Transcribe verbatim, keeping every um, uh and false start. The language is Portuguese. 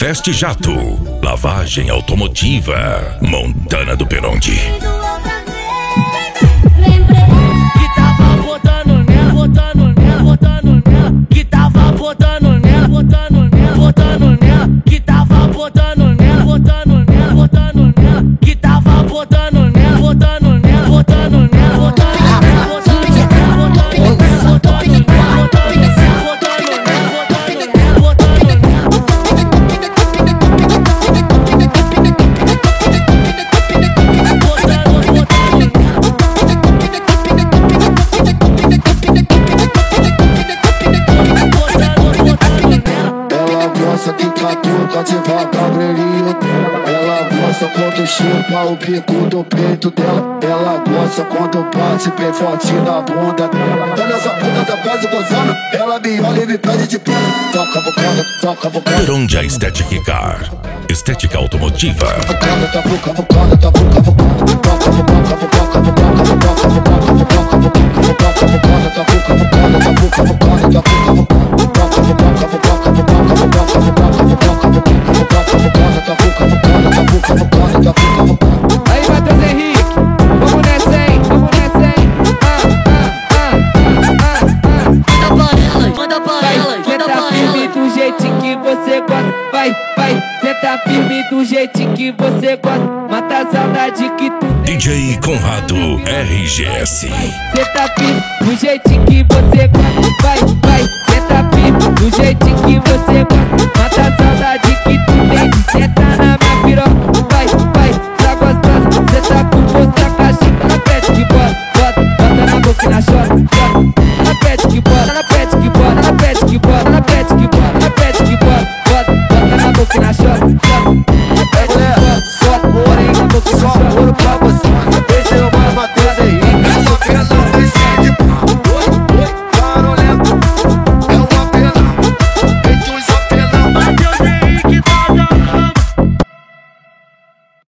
Fast Jato, lavagem automotiva, Montana do Peronde. Que tava botando nela, botando nela, botando nela. Que tava botando nela, botando nela, botando nela. Que tava botando nela, botando nela, botando nela. Que tava botando nela, botando nela, botando nela, botando nela, botando nela, botando nela, botando que catuca devagar brilhinho. Ela gosta quando chupa o bico do peito dela. Ela gosta quando bate bem forte na bunda. Olha essa bunda da base gozando. Ela me olha e me pede de pé. Toca a bocada, toca a bocada. Peronde Aesthetic Car, estética automotiva. Bocada, tá boca, bocada, tá boca, bocada. Toca a bocada, bocada, bocada, bocada, bocada, bocada, bocada, bocada, tá boca, bocada, tá boca, bocada, tá boca, bocada. Aí, Matheus Henrique, vamos nessa, hein? Vamos nessa, hein? Ah, ah, ah, ah, ah. Manda pra ela, manda pra ela, Cê tá firme do jeitinho que você gosta. Vai, vai, cê tá firme do jeitinho que você gosta. Mata a saudade que tu tem. D J Conrado R G S. Cê tá firme do jeitinho que você gosta. Vai, vai, cê tá firme do jeitinho que você gosta. Mata a saudade que tu tem de sentar na minha piroca. Vai, vai, tá gostosa. Cê tá com força, a caixinha na frente que bota, bota, bota na boca e na chota.